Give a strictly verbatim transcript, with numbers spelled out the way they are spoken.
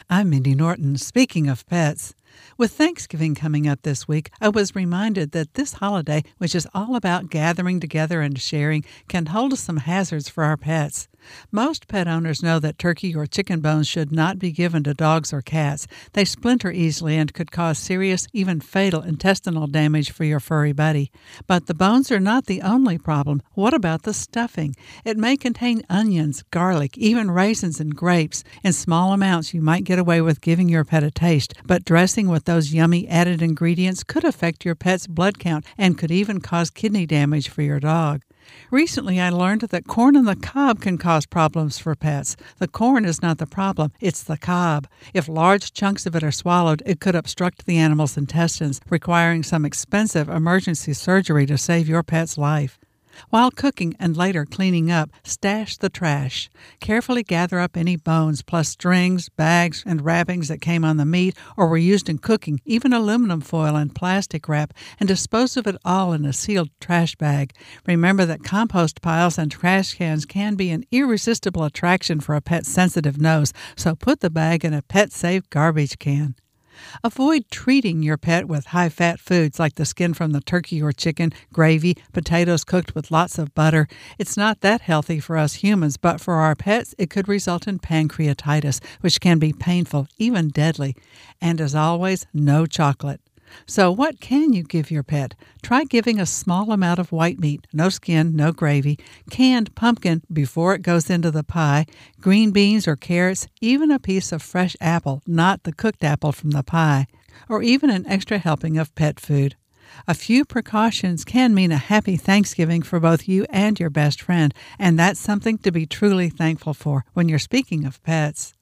I'm Mindy Norton. Speaking of pets, with Thanksgiving coming up this week, I was reminded that this holiday, which is all about gathering together and sharing, can hold some hazards for our pets. Most pet owners know that turkey or chicken bones should not be given to dogs or cats. They splinter easily and could cause serious, even fatal intestinal damage for your furry buddy. But the bones are not the only problem. What about the stuffing? It may contain onions, garlic, even raisins and grapes. In small amounts, you might get away with giving your pet a taste, but dressing with those yummy added ingredients could affect your pet's blood count and could even cause kidney damage for your dog. Recently, I learned that corn on the cob can cause problems for pets. The corn is not the problem, it's the cob. If large chunks of it are swallowed, it could obstruct the animal's intestines, requiring some expensive emergency surgery to save your pet's life. While cooking and later cleaning up, stash the trash. Carefully gather up any bones, plus strings, bags, and wrappings that came on the meat or were used in cooking, even aluminum foil and plastic wrap, and dispose of it all in a sealed trash bag. Remember that compost piles and trash cans can be an irresistible attraction for a pet's sensitive nose, so put the bag in a pet-safe garbage can. Avoid treating your pet with high-fat foods like the skin from the turkey or chicken, gravy, potatoes cooked with lots of butter. It's not that healthy for us humans, but for our pets, it could result in pancreatitis, which can be painful, even deadly. And as always, no chocolate. So what can you give your pet? Try giving a small amount of white meat, no skin, no gravy, canned pumpkin before it goes into the pie, green beans or carrots, even a piece of fresh apple, not the cooked apple from the pie, or even an extra helping of pet food. A few precautions can mean a happy Thanksgiving for both you and your best friend, and that's something to be truly thankful for when you're speaking of pets.